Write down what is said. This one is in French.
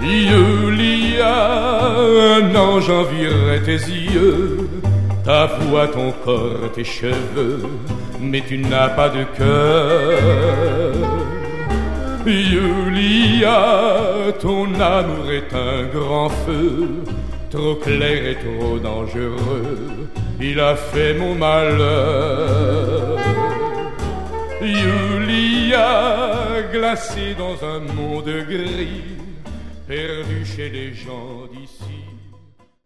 Yulia, un ange envierait tes yeux, ta voix, ton corps, tes cheveux, mais tu n'as pas de cœur. Yulia, ton amour est un grand feu, trop clair et trop dangereux, il a fait mon malheur. Yulia, glacée dans un monde gris, perdu chez les gens d'ici.